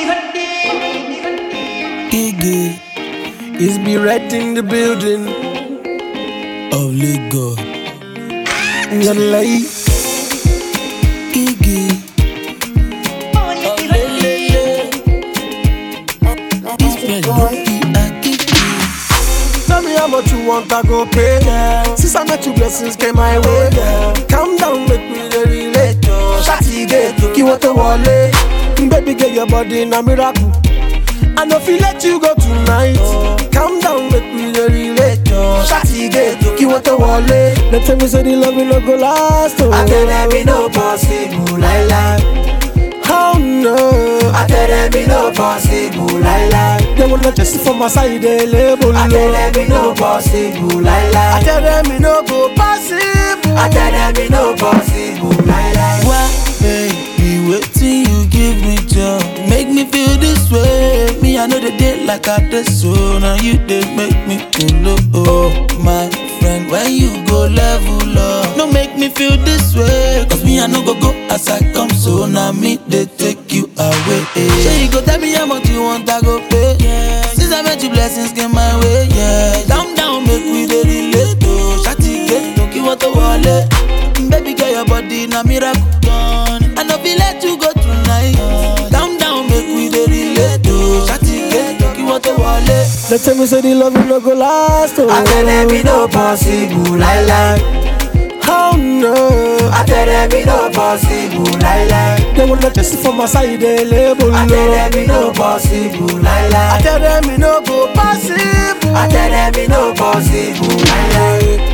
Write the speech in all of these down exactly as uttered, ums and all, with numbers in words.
Gigi is be right in the building of Lagos. Nyalai Gigi of Lele. This bread no be a Gigi. Tell me how much you want, I go pay. Since I met you, blessings came my way. Calm down, make me the relate. Shawty get to keep what the wallet. Baby, get your body in a miracle. I know if you let you go tonight. Calm down, make me the relate. Shawty get to keep what the wallet. They tell me say the love will not go last. Oh. I tell them it no possible, lie lie. Oh no, I tell them it no possible, lie lie. They wanna just for my side, they label. I tell them it no possible, lie lie. I tell them it no go possible. I tell them it no possible, lie lie. Why, baby, wait till you give me joy. Make me feel this way. Me, I know the day like I did so. Now you did make me feel low. Oh, my friend, when you go level up, no make me feel this way. Cause me, I know go go as I come. So now me, they take you away. Say you go tell me how much you want, I go pay. Yeah. Since I met you, blessings came my way. Yeah, down, down, make we the relate. Oh, shawty get to keep what the wallet. Baby, get your body in a miracle. I know feel let you go tonight. Down, down, make we the relate. Oh, shawty get to keep what the wallet. They tell me say the love will not go last. Oh. I tell them it no possible, lie lie. Oh no, I tell them it no possible, lie lie. They wanna just for my side, they label. I tell them it no possible, lie lie. I tell them it no go possible. I tell them it no possible, lie lie.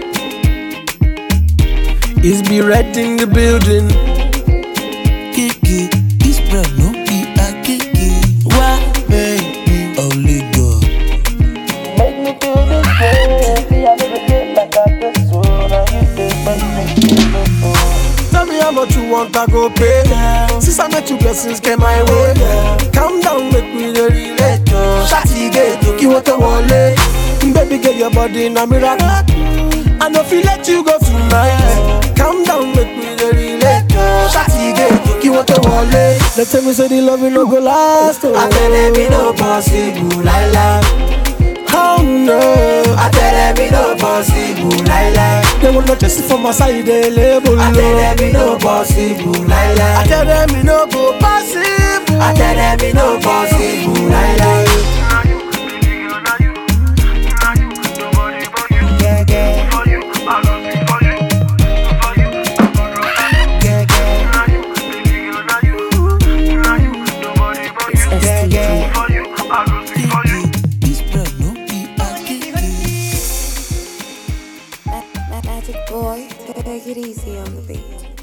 It's be right in the building. Gigi, this bread no be a Gigi. Why, baby, only go. Make me feel this way. See, I never did like I did so. Now you did make me feel this. Tell me how much you want, I go pay. Since I met you, blessings came my way. Calm down, make me the relate. Shawty get to keep what the wallet. Baby, get your body in a miracle. I know if you let you go tonight. Calm down, make me the relate. Shawty get to keep what the wallet. They tell me say the love will not go last. Oh. I tell them it no possible, lie lie. Oh no, I tell them it no possible, lie lie. They wanna just for my side, they label. I tell them it no possible, lie lie. I tell them it no go possible. I tell them it no possible, lie lie. Magic boy, take it easy on the beat.